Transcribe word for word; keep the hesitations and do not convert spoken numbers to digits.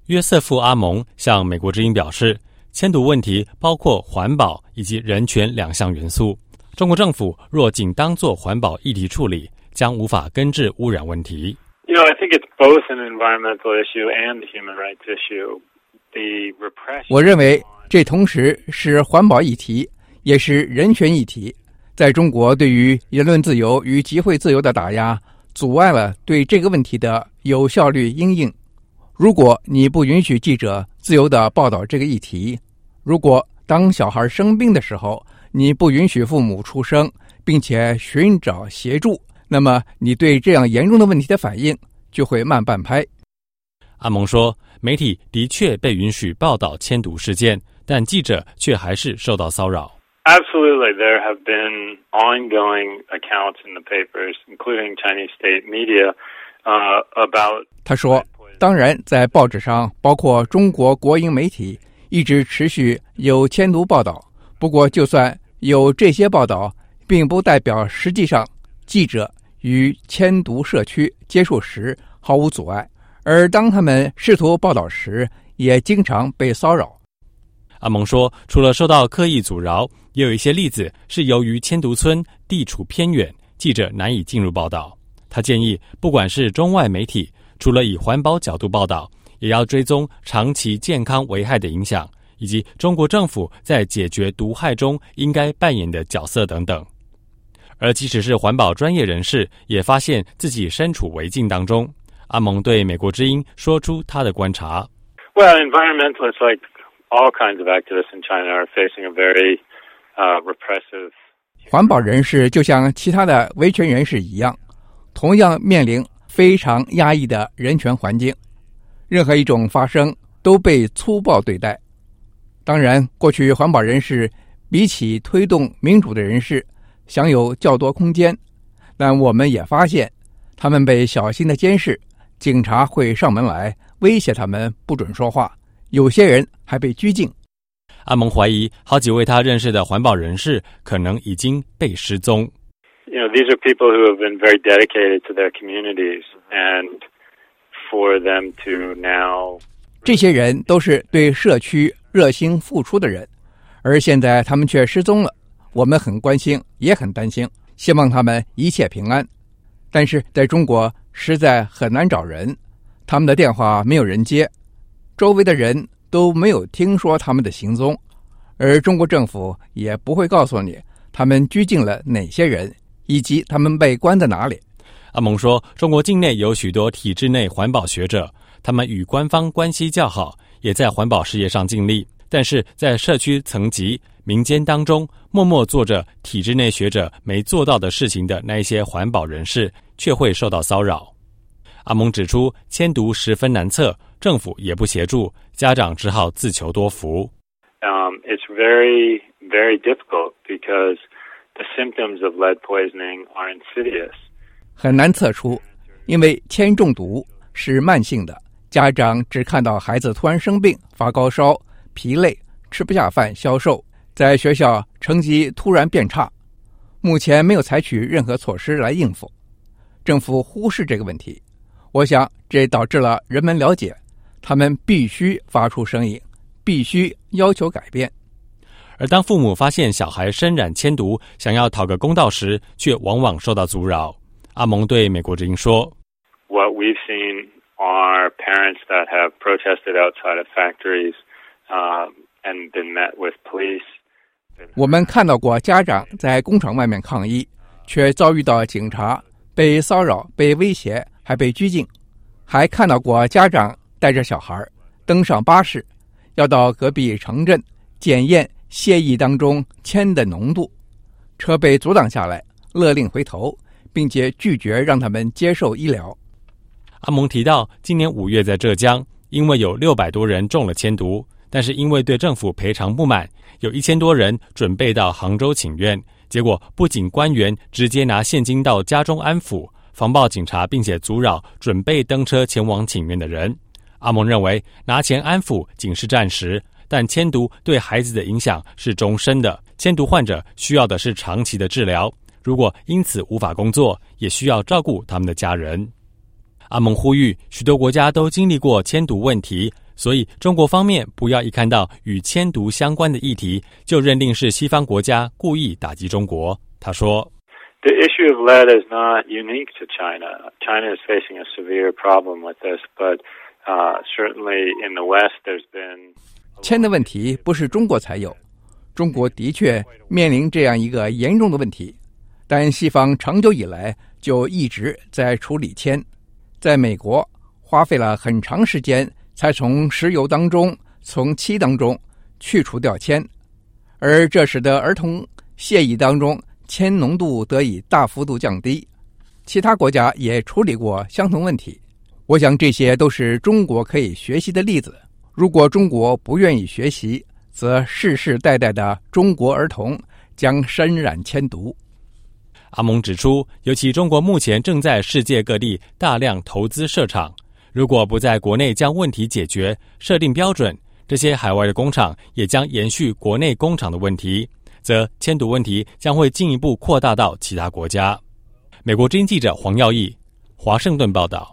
约瑟夫·阿蒙向美国之音表示，迁读问题包括环保以及人权两项元素。中国政府若仅当作环保议题处理，将无法根治污染问题。 You know, I think it's both an environmental issue and a human rights issue. The repression. 我认为这同时是环保议题，也是人权议题。在中国，对于言论自由与集会自由的打压，阻碍了对这个问题的有效率因应。如果你不允许记者自由地报道这个议题，如果当小孩生病的时候，你不允许父母出声，并且寻找协助，那么你对这样严重的问题的反应就会慢半拍。 阿蒙说，媒体的确被允许报道迁读事件，但记者却还是受到骚扰。 Absolutely, there have been ongoing accounts in the papers, including Chinese state media, uh, about. 他说，当然，在报纸上，包括中国国营媒体，一直持续有迁读报道。不过，就算有这些报道，并不代表实际上记者与迁读社区接触时毫无阻碍。而当他们试图报道时，也经常被骚扰。 阿蒙说，除了受到刻意阻挠，也有一些例子是由于迁读村地处偏远，记者难以进入报道。他建议，不管是中外媒体，除了以环保角度报道，也要追踪长期健康危害的影响，以及中国政府在解决毒害中应该扮演的角色等等。而即使是环保专业人士，也发现自己身处违境当中。阿蒙对美国之音说出他的观察。 Well, environmentalists, like all kinds of activists in China, are facing a very uh, repressive. 环保人士就像其他的维权人士一样，同样面临非常压抑的人权环境，任何一种发声都被粗暴对待。当然，过去环保人士比起推动民主的人士享有较多空间，但我们也发现他们被小心的监视，警察会上门来威胁他们不准说话，有些人还被拘禁。 阿蒙怀疑好几位他认识的环保人士可能已经被失踪。 You know, these are people who have been very dedicated to their communities, and for them to now. 这些人都是对社区热心付出的人，而现在他们却失踪了。我们很关心，也很担心，希望他们一切平安。但是在中国实在很难找人，他们的电话没有人接，周围的人都没有听说他们的行踪，而中国政府也不会告诉你他们拘禁了哪些人，以及他们被关在哪里。 阿蒙说，中国境内有许多体制内环保学者，他们与官方关系较好，也在环保事业上尽力，但是在社区层级、民间当中，默默做着体制内学者没做到的事情的那一些环保人士，却会受到骚扰。阿蒙指出，迁读十分难测，政府也不协助，家长只好自求多福。 Um, it's very, very difficult because the symptoms of lead poisoning are insidious. 很难测出，因为铅中毒是慢性的，家长只看到孩子突然生病、发高烧、疲累、吃不下饭、消瘦，在学校成绩突然变差。目前没有采取任何措施来应付，政府忽视这个问题。我想这导致了人们了解，他们必须发出声音，必须要求改变。 而当父母发现小孩身染铅毒，想要讨个公道时，却往往受到阻扰。阿蒙对美国之音说 What we've seen are parents that have protested outside of factories uh, and been met with police. 我们看到过家长在工厂外面抗议，却遭遇到警察，被骚扰、被威胁，还被拘禁。还看到过家长带着小孩登上巴士，要到隔壁城镇检验血液当中铅的浓度，车被阻挡下来，勒令回头，并且拒绝让他们接受医疗。 阿蒙提到，今年五月在浙江，因为有六百多人中了铅毒，但是因为对政府赔偿不满，有一千多人准备到杭州请愿，结果不仅官员直接拿现金到家中安抚，防暴警察并且阻扰准备登车前往请愿的人。阿蒙认为，拿钱安抚仅是暂时，但铅毒对孩子的影响是终身的，铅毒患者需要的是长期的治疗，如果因此无法工作，也需要照顾他们的家人。阿蒙呼吁，许多国家都经历过铅毒问题， 所以中国方面不要一看到与迁读相关的议题，就认定是西方国家故意打击中国。他说 The issue of lead is not unique to China. China is facing a severe problem with this, but uh, certainly in the West there's been... 铅的问题不是中国才有，中国的确面临这样一个严重的问题，但西方长久以来就一直在处理铅。在美国花费了很长时间才从石油当中从漆当中去除掉铅，而这使得儿童血液当中铅浓度得以大幅度降低。其他国家也处理过相同问题，我想这些都是中国可以学习的例子。如果中国不愿意学习，则世世代代的中国儿童将身染铅毒。 阿蒙指出，尤其中国目前正在世界各地大量投资设厂，如果不在国内将问题解决、设定标准，这些海外的工厂也将延续国内工厂的问题，则铅毒问题将会进一步扩大到其他国家。美国之音记者黄耀义，华盛顿报道。